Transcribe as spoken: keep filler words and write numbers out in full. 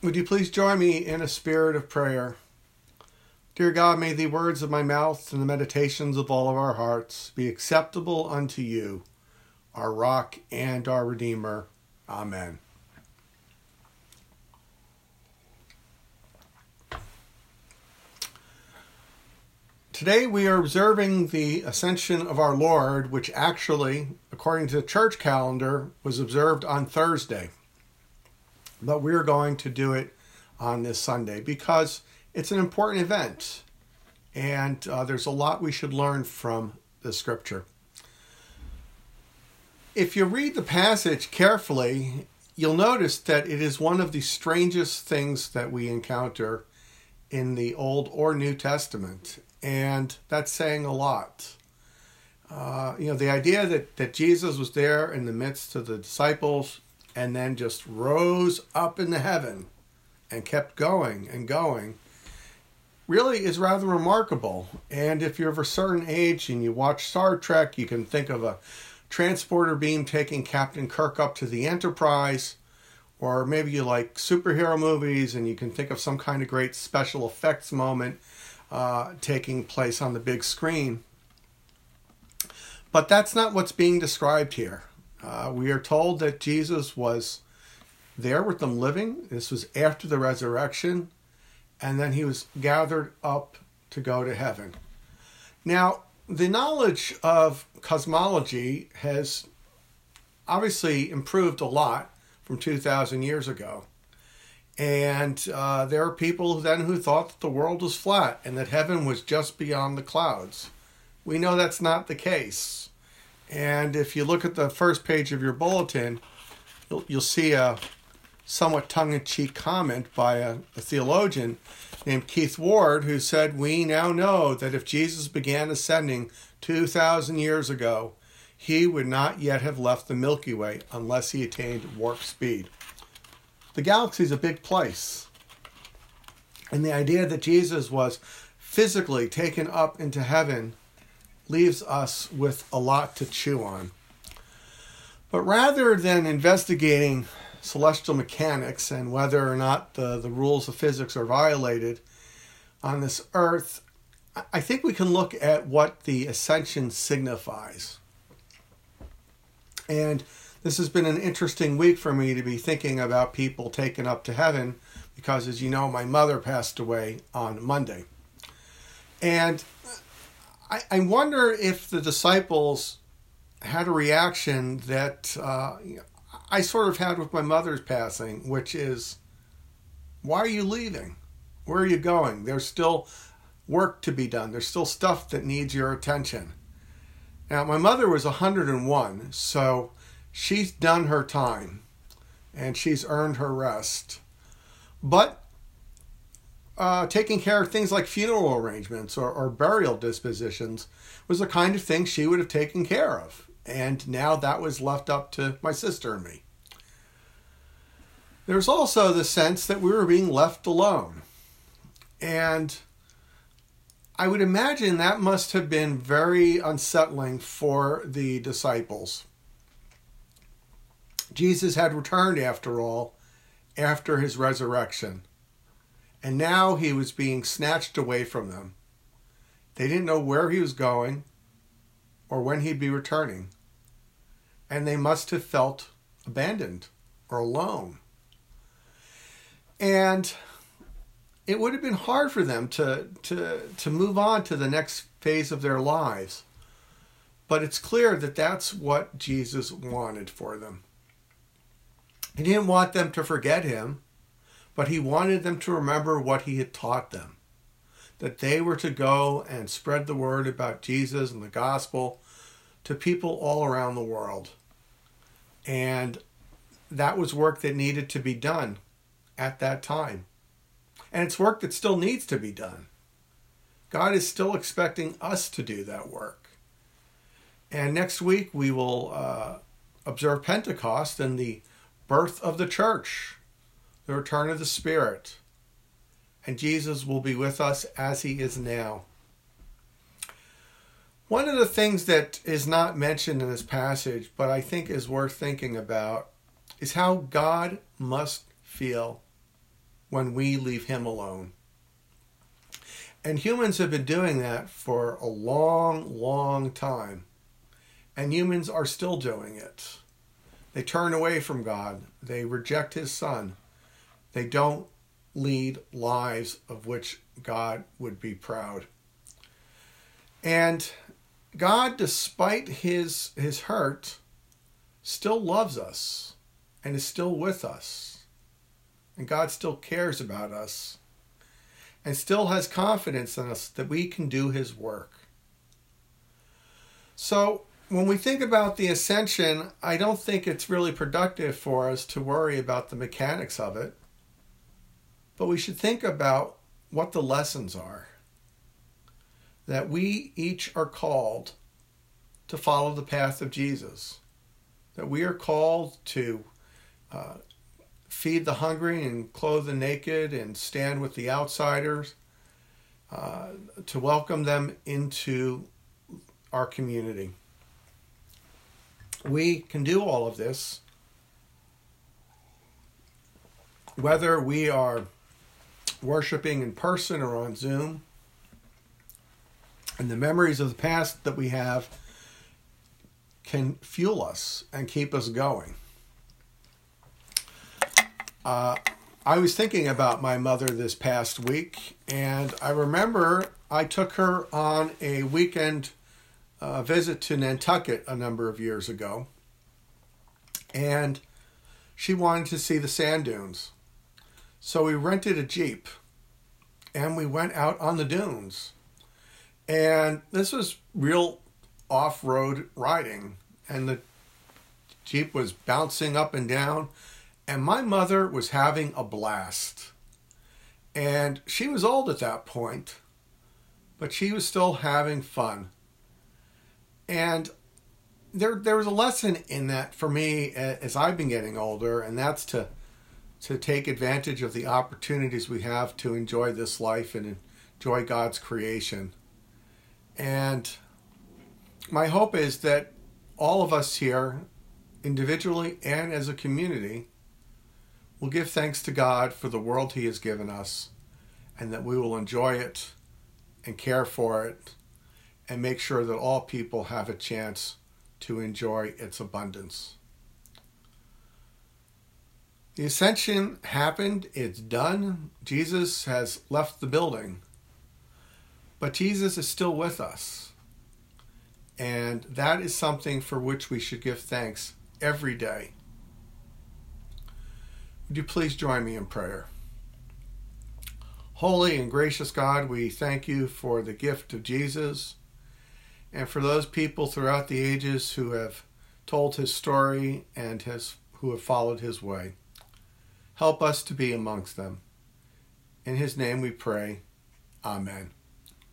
Would you please join me in a spirit of prayer? Dear God, may the words of my mouth and the meditations of all of our hearts be acceptable unto you, our rock and our Redeemer. Amen. Today we are observing the Ascension of our Lord, which actually, according to the church calendar, was observed on Thursday. But we're going to do it on this Sunday because it's an important event, and uh, there's a lot we should learn from the scripture. If you read the passage carefully, you'll notice that it is one of the strangest things that we encounter in the Old or New Testament, and that's saying a lot. Uh, you know, the idea that, that Jesus was there in the midst of the disciples and then just rose up into heaven and kept going and going really is rather remarkable. And if you're of a certain age and you watch Star Trek, you can think of a transporter beam taking Captain Kirk up to the Enterprise, or maybe you like superhero movies and you can think of some kind of great special effects moment uh, taking place on the big screen. But that's not what's being described here. Uh, we are told that Jesus was there with them living. This was after the resurrection. And then he was gathered up to go to heaven. Now, the knowledge of cosmology has obviously improved a lot from two thousand years ago. And uh, there are people then who thought that the world was flat and that heaven was just beyond the clouds. We know that's not the case. And if you look at the first page of your bulletin, you'll, you'll see a somewhat tongue-in-cheek comment by a, a theologian named Keith Ward, who said, "We now know that if Jesus began ascending two thousand years ago, he would not yet have left the Milky Way unless he attained warp speed." The galaxy is a big place. And the idea that Jesus was physically taken up into heaven leaves us with a lot to chew on. But rather than investigating celestial mechanics and whether or not the, the rules of physics are violated on this earth, I think we can look at what the ascension signifies. And this has been an interesting week for me to be thinking about people taken up to heaven because, as you know, my mother passed away on Monday. And I, I wonder if the disciples had a reaction that uh, I sort of had with my mother's passing, which is, why are you leaving? Where are you going? There's still work to be done. There's still stuff that needs your attention. Now, my mother was one hundred and one, so she's done her time, and she's earned her rest. But uh, taking care of things like funeral arrangements or, or burial dispositions was the kind of thing she would have taken care of. And now that was left up to my sister and me. There's also the sense that we were being left alone. And I would imagine that must have been very unsettling for the disciples. Jesus had returned, after all, after his resurrection. And now he was being snatched away from them. They didn't know where he was going or when he'd be returning. And they must have felt abandoned or alone. And it would have been hard for them to, to, to move on to the next phase of their lives. But it's clear that that's what Jesus wanted for them. He didn't want them to forget him, but he wanted them to remember what he had taught them. That they were to go and spread the word about Jesus and the gospel to people all around the world. And that was work that needed to be done at that time. And it's work that still needs to be done. God is still expecting us to do that work. And next week we will uh, observe Pentecost and the birth of the church, the return of the Spirit. And Jesus will be with us as he is now. One of the things that is not mentioned in this passage, but I think is worth thinking about, is how God must feel when we leave him alone. And humans have been doing that for a long, long time. And humans are still doing it. They turn away from God. They reject his son. They don't lead lives of which God would be proud. And God, despite his, his hurt, still loves us and is still with us. And God still cares about us and still has confidence in us that we can do his work. So when we think about the ascension, I don't think it's really productive for us to worry about the mechanics of it. But we should think about what the lessons are. That we each are called to follow the path of Jesus. That we are called to uh, feed the hungry and clothe the naked and stand with the outsiders, uh, to welcome them into our community. We can do all of this whether we are worshiping in person or on Zoom. And the memories of the past that we have can fuel us and keep us going. Uh, I was thinking about my mother this past week, and I remember I took her on a weekend uh, visit to Nantucket a number of years ago, and she wanted to see the sand dunes. So we rented a Jeep, and we went out on the dunes. And this was real off-road riding, and the Jeep was bouncing up and down, and my mother was having a blast. And she was old at that point, but she was still having fun. And there there was a lesson in that for me as I've been getting older, and that's to to take advantage of the opportunities we have to enjoy this life and enjoy God's creation. And my hope is that all of us here, individually and as a community, will give thanks to God for the world he has given us, and that we will enjoy it and care for it and make sure that all people have a chance to enjoy its abundance. The ascension happened. It's done. Jesus has left the building. But Jesus is still with us. And that is something for which we should give thanks every day. Would you please join me in prayer? Holy and gracious God, we thank you for the gift of Jesus and for those people throughout the ages who have told his story and has, who have followed his way. Help us to be amongst them. In his name we pray. Amen.